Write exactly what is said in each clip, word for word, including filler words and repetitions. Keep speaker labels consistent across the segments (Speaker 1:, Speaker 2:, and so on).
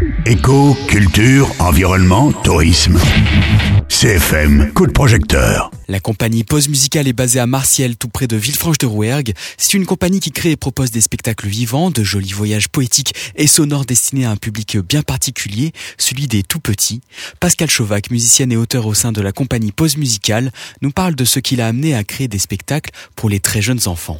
Speaker 1: Éco, culture, environnement, tourisme. C F M, coup de projecteur.
Speaker 2: La compagnie Pause Musicale est basée à Marciel, tout près de Villefranche-de-Rouergue. C'est une compagnie qui crée et propose des spectacles vivants, de jolis voyages poétiques et sonores destinés à un public bien particulier, celui des tout-petits. Pascal Chauvac, musicienne et auteur au sein de la compagnie Pause Musicale, nous parle de ce qui l'a amené à créer des spectacles pour les très jeunes enfants.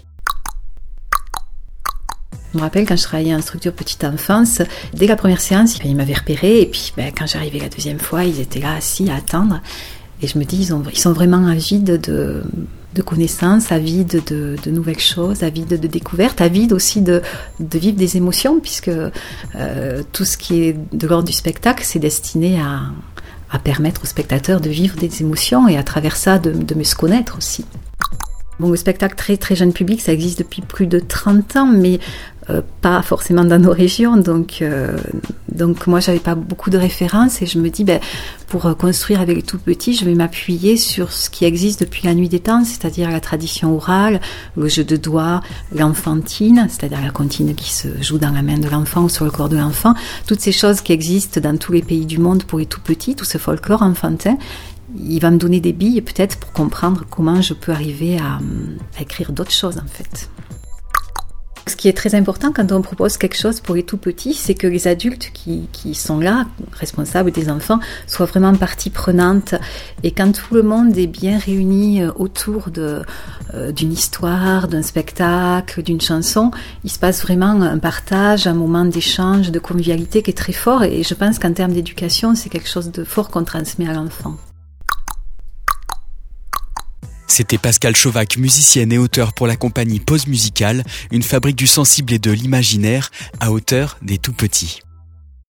Speaker 3: Je me rappelle quand je travaillais en structure petite enfance, dès la première séance, ils m'avaient repéré et puis ben, quand j'arrivais la deuxième fois, ils étaient là assis à attendre. Et je me dis, ils, ont, ils sont vraiment avides de, de connaissances, avides de, de nouvelles choses, avides de découvertes, avides aussi de, de vivre des émotions, puisque euh, tout ce qui est de l'ordre du spectacle, c'est destiné à, à permettre aux spectateurs de vivre des émotions et à travers ça de, de mieux se connaître aussi. Bon, le spectacle très très jeune public, ça existe depuis plus de trente ans, mais euh, pas forcément dans nos régions. Donc, euh, donc moi, j'avais pas beaucoup de références et je me dis, ben, pour construire avec les tout petits, je vais m'appuyer sur ce qui existe depuis la nuit des temps, c'est-à-dire la tradition orale, le jeu de doigts, l'enfantine, c'est-à-dire la comptine qui se joue dans la main de l'enfant ou sur le corps de l'enfant. Toutes ces choses qui existent dans tous les pays du monde pour les tout petits, tout ce folklore enfantin. Il va me donner des billes peut-être pour comprendre comment je peux arriver à, à écrire d'autres choses en fait. Ce qui est très important quand on propose quelque chose pour les tout petits, c'est que les adultes qui, qui sont là, responsables des enfants, soient vraiment partie prenante. Et quand tout le monde est bien réuni autour de, euh, d'une histoire, d'un spectacle, d'une chanson, il se passe vraiment un partage, un moment d'échange, de convivialité qui est très fort. Et je pense qu'en termes d'éducation, c'est quelque chose de fort qu'on transmet à l'enfant.
Speaker 2: C'était Pascal Chauvac, musicienne et auteur pour la compagnie Pause Musicale, une fabrique du sensible et de l'imaginaire à hauteur des tout petits.